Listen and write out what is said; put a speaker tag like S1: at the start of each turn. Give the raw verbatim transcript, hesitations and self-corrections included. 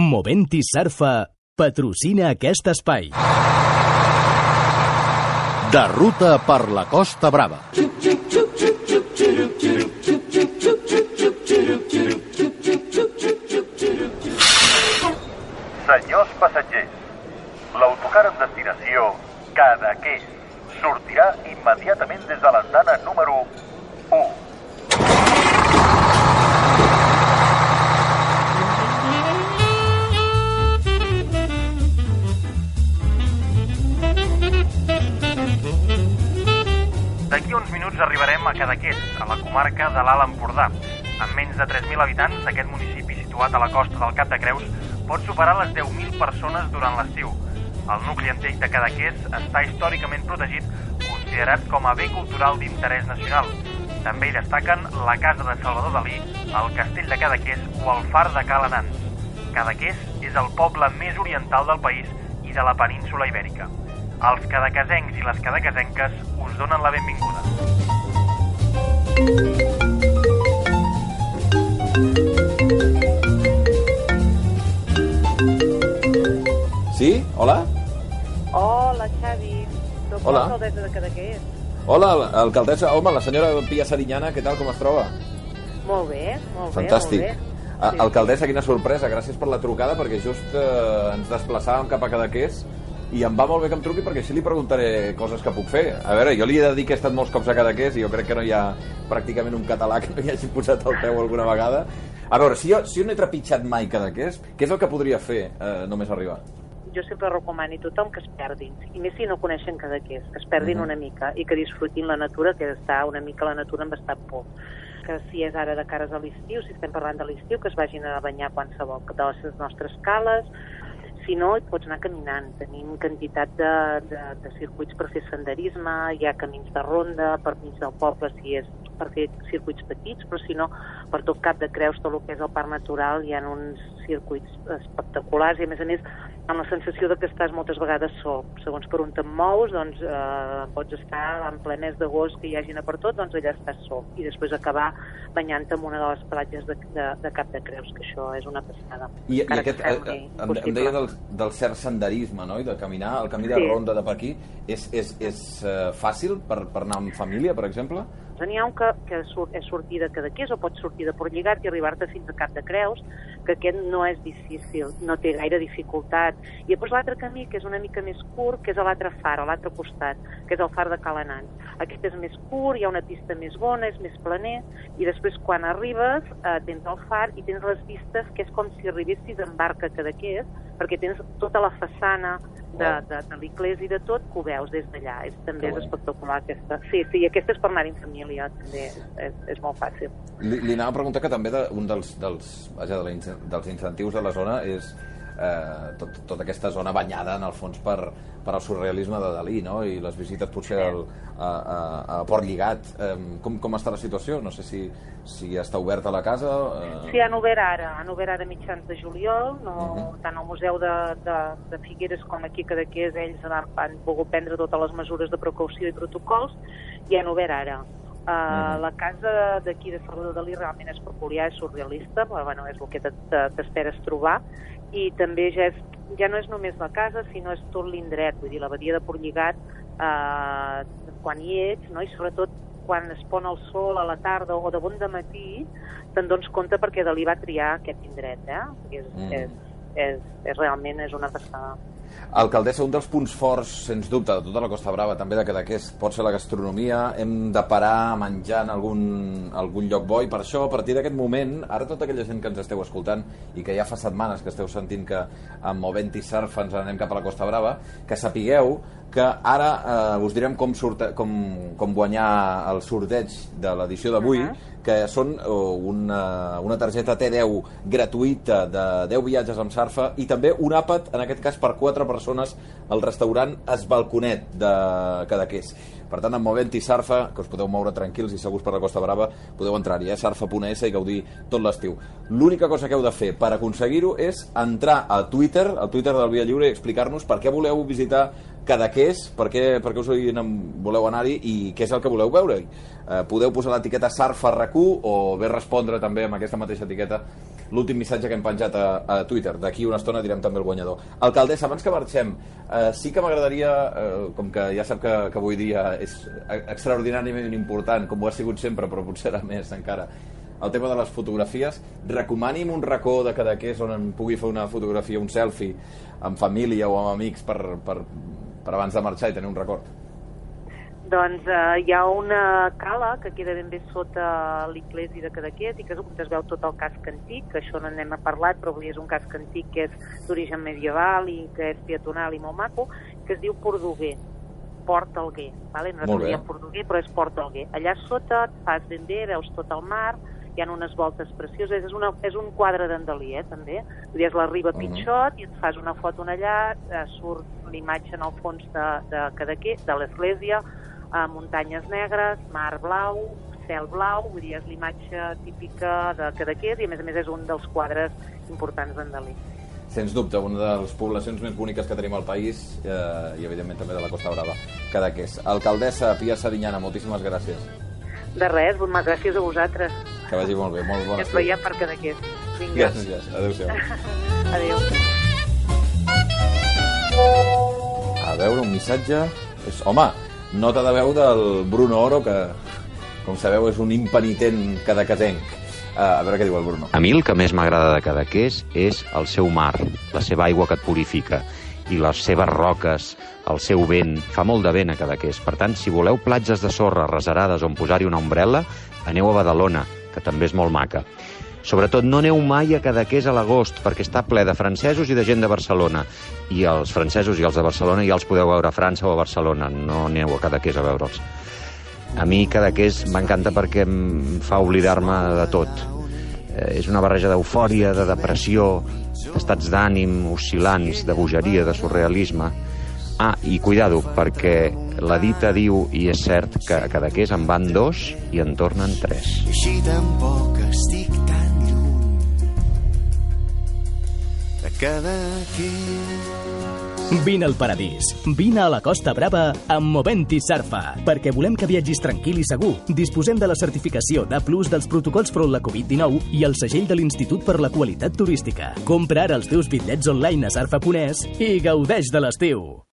S1: Moventi Surfa patrocina aquest espai.
S2: De ruta per la Costa Brava.
S3: Senyors passatgers, l'autocar en destinació Cadaqués sortirà immediatament des de l'andana número u. D'aquí uns minuts arribarem a Cadaqués, a la comarca de l'Alt Empordà. Amb menys de tres mil habitants, aquest municipi situat a la costa del Cap de Creus pot superar les deu mil persones durant l'estiu. El nucli antic de Cadaqués està històricament protegit, considerat com a bé cultural d'interès nacional. També hi destaquen la casa de Salvador Dalí, el castell de Cadaqués o el far de Ca l'Anans. Cadaqués és el poble més oriental del país i de la península Ibèrica. Els cadaquesencs i les cadaquesenques us donen la benvinguda.
S4: Sí? Hola?
S5: Hola, Xavi. Soc
S4: Hola.
S5: l'alcaldessa de Cadaqués.
S4: Hola, alcaldessa. Home, la senyora Pia Serinyana, què tal, com es troba?
S5: Molt bé, molt
S4: Fantàstic.
S5: bé, molt bé.
S4: A-
S5: Sí.
S4: Alcaldessa, quina sorpresa. Gràcies per la trucada, perquè just eh, ens desplaçàvem cap a Cadaqués i em va molt bé que em truqui perquè així li preguntaré coses que puc fer. A veure, jo li he de dir que he estat molts cops a Cadaqués i jo crec que no hi ha pràcticament un català que no hi hagi posat el peu alguna vegada. A veure, si jo, si jo no he trepitjat mai Cadaqués, què és el que podria fer eh, només arribar?
S5: Jo sempre recomano a tothom que es perdin, i més si no coneixen Cadaqués, que es perdin
S4: Mhm.
S5: una mica i que disfrutin la natura, que està una mica la natura amb bastant por. Que si és ara de cares a l'estiu, si estem parlant de l'estiu, que es vagin a banyar qualsevol de les nostres cales. Si no, hi pots anar caminant. Tenim quantitat de, de, de circuits per fer senderisme, hi ha camins de ronda per mig del poble, si és per fer circuits petits, però si no, per tot Cap de Creus, tot el que és el parc natural, hi ha uns circuits espectaculars i, a més a més, amb la sensació de que estàs moltes vegades sol. Segons per on te'n mous, doncs eh, pots estar en ple mes d'agost, que hi hagi per tot, doncs allà estàs sol. I després acabar banyant-te en una de les platges de, de, de Cap de Creus, que això és una passada.
S4: I, i
S5: Encara que
S4: aquest, eh,
S5: sembli
S4: em, em
S5: impossible.
S4: deia del, del cert senderisme, no? I de caminar, el camí de
S5: Sí.
S4: ronda de per aquí, és, és, és uh, fàcil per, per anar amb família, per exemple?
S5: N'hi ha un que, que surt, és sortir de Cadaqués o pots sortir de Portlligat i arribar-te fins a Cap de Creus, que aquest no és difícil, no té gaire dificultat. I després l'altre camí, que és una mica més curt, que és a l'altre far, a l'altre costat, que és el far de Ca l'Anans. Aquest és més curt, hi ha una pista més bona, és més planer, i després quan arribes eh, tens el far i tens les vistes, que és com si arribessis en barca a Cadaqués, perquè tens tota la façana de, de, de l'Iclés i de tot, que ho veus des d'allà. És, també és espectacular aquesta. Sí, sí, aquesta és per anar en família, també és, és, és molt fàcil.
S4: Li, li anava a preguntar que també de, un dels, dels, vaja, de la, in- dels incentius de la zona és eh, tot, tota aquesta zona banyada, en el fons, per, per al surrealisme de Dalí, no? I les visites potser al, a, a, a Portlligat. Eh, com, com està la situació? No sé si, si està oberta la casa. Eh...
S5: Sí, han obert ara, han obert ara mitjans de juliol, no, uh -huh. tant al Museu de, de, de Figueres com aquí a Cadaqués, ells han, han volgut prendre totes les mesures de precaució i protocols, i han obert ara. Uh, uh-huh. La casa d'aquí de Salvador Dalí realment és peculiar, és surrealista, però bueno, és el que t'esperes trobar, i també ja, és, ja no és només la casa, sinó és tot l'indret, vull dir, la badia de Portlligat, uh, quan hi ets, no? I sobretot quan es pon el sol a la tarda o de bon dematí, te'n dones compte perquè Dalí va triar aquest indret, eh? És, mm. és, és, és realment és una passada.
S4: Alcaldessa, un dels punts forts, sens dubte, de tota la Costa Brava, també de Cadaqués, pot ser la gastronomia. Hem de parar a menjar en algun, algun lloc bo, i per això, a partir d'aquest moment, ara tota aquella gent que ens esteu escoltant i que ja fa setmanes que esteu sentint que amb Moventi Surf ens anem cap a la Costa Brava, que sapigueu que ara eh, us direm com, surte, com, com guanyar el sorteig de l'edició d'avui, uh -huh. que són una, una targeta T deu gratuïta de deu viatges amb Sarfa i també un àpat, en aquest cas per quatre persones, al restaurant Es Balconet de Cadaqués. Per tant, amb Moventi Surfa, que us podeu moure tranquils i segurs per la Costa Brava, podeu entrar-hi, eh? surfa punt es, i gaudir tot l'estiu. L'única cosa que heu de fer per aconseguir-ho és entrar a Twitter, al Twitter del Via Lliure, i explicar-nos per què voleu visitar Cadaqués, per què, per què us voleu anar-hi i què és el que voleu veure. Eh, podeu posar l'etiqueta Surfa R Q o bé respondre també amb aquesta mateixa etiqueta l'últim missatge que hem penjat a, a Twitter. D'aquí una estona direm també el guanyador. Alcaldessa, abans que marxem, eh, sí que m'agradaria, eh, com que ja sap que, que avui dia és extraordinàriament important, com ho ha sigut sempre, però potser era més encara, el tema de les fotografies, recomani'm un racó de Cadaqués on em pugui fer una fotografia, un selfie, amb família o amb amics per, per, per abans de marxar i tenir un record.
S5: Doncs eh, hi ha una cala que queda ben bé sota l'església de Cadaqués i que és on es veu tot el casc antic, que això no n'hem parlat, però és un casc antic que és d'origen medieval i que és peatonal i molt maco, que es diu Portuguer, Port Alguer, vale? No diem Portuguer, però és Port Alguer. Allà sota et fas ben bé, veus tot el mar, hi ha unes voltes precioses, és, una, és un quadre d'Andalí, eh, també. Vull dir, és la riba Pitxot, i et fas una foto allà, eh, surt l'imatge en el fons de, de Cadaqués, de l'església, eh, muntanyes negres, mar blau, cel blau, vull dir, és l'imatge típica de Cadaqués i a més a més és un dels quadres importants d'Andalí.
S4: Sens dubte, una de les poblacions més boniques que tenim al país eh, i evidentment també de la Costa Brava, Cadaqués. Alcaldessa Pia Sariñana, moltíssimes gràcies.
S5: De res, moltes gràcies a vosaltres.
S4: Que vagi molt bé, molt bona.
S5: Ens veiem per Cadaqués. Vinga.
S4: Gràcies, adéu-siau.
S5: Adéu.
S4: A veure, un missatge... És, home, nota de veu del Bruno Oro, que, com sabeu, és un impenitent cadaquesenc. Uh, a veure què diu el Bruno.
S6: A mi el que més m'agrada de Cadaqués és el seu mar, la seva aigua que et purifica, i les seves roques, el seu vent. Fa molt de vent a Cadaqués. Per tant, si voleu platges de sorra reserades on posar-hi una ombrel·la, aneu a Badalona, que també és molt maca. Sobretot no aneu mai a Cadaqués a l'agost, perquè està ple de francesos i de gent de Barcelona. I els francesos i els de Barcelona ja els podeu veure a França o a Barcelona. No aneu a Cadaqués a veure'ls. A mi Cadaqués m'encanta perquè em fa oblidar-me de tot. Eh, és una barreja d'eufòria, de depressió, d'estats d'ànim oscil·lants, de bogeria, de surrealisme. Ah, i cuidado, perquè la dita diu, i és cert, que a Cadaqués en van dos i en tornen tres.
S7: Així tampoc estic tan lluny de Cadaqués.
S1: Vine al paradís. Vine a la Costa Brava amb Moventi Surfa, perquè volem que viatgis tranquil i segur. Disposem de la certificació d'A plus dels protocols front la covid dinou i el segell de l'Institut per la Qualitat Turística. Compra ara els teus bitllets online a surfa punt es i gaudeix de l'estiu.